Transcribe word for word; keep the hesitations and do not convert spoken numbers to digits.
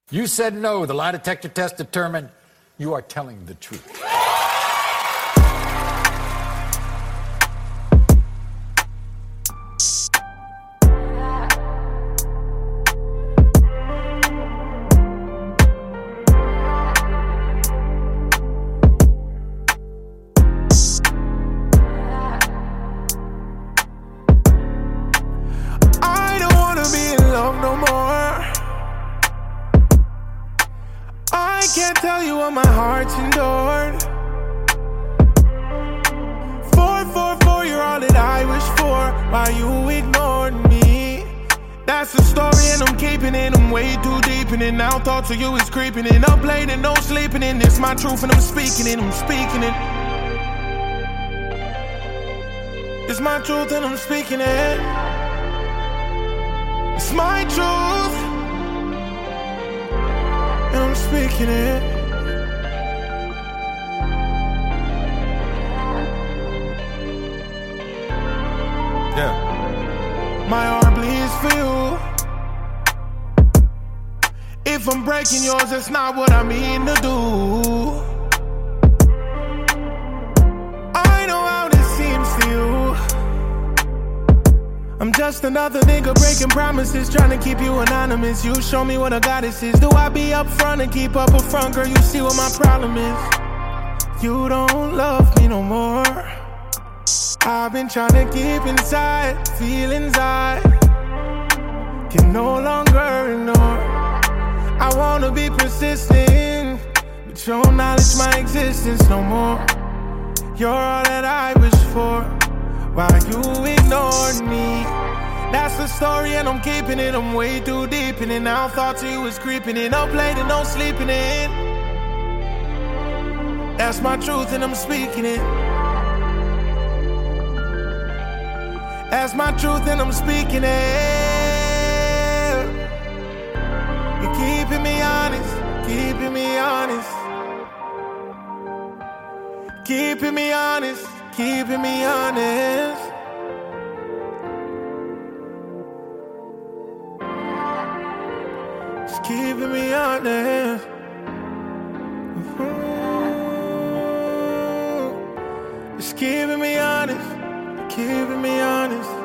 You said no. The lie detector test determined you are telling the truth. I don't wanna be in love no more. I can't tell you what my heart's endured. Four, four, four, you're all that I wish for. Why you ignored me? That's the story and I'm keeping it. I'm way too deep in it. Now thoughts of you is creeping in. Up late and no sleeping in. It's my truth and I'm speaking it. I'm speaking it. It's my truth and I'm speaking it. It's my truth and I'm speaking it. Yeah. My heart bleeds for you. If I'm breaking yours, that's not what I mean to do. I know how this seems to you. I'm just another nigga breaking promises, trying to keep you anonymous. You show me what a goddess is. Do I be up front and keep up a front? Girl, you see what my problem is. You don't love me no more. I've been trying to keep inside feelings I can no longer ignore. I wanna be persistent, but you don't acknowledge my existence no more. You're all that I wish for. Why you ignored me? That's the story and I'm keeping it. I'm way too deep in it. Now thoughts of you is creeping in. Up late and no sleeping in. That's my truth and I'm speaking it. That's my truth and I'm speaking it. You're keeping me honest, keeping me honest. Keeping me honest, keeping me honest. Just keeping me honest. Mm-hmm. Just keeping me honest, keeping me honest.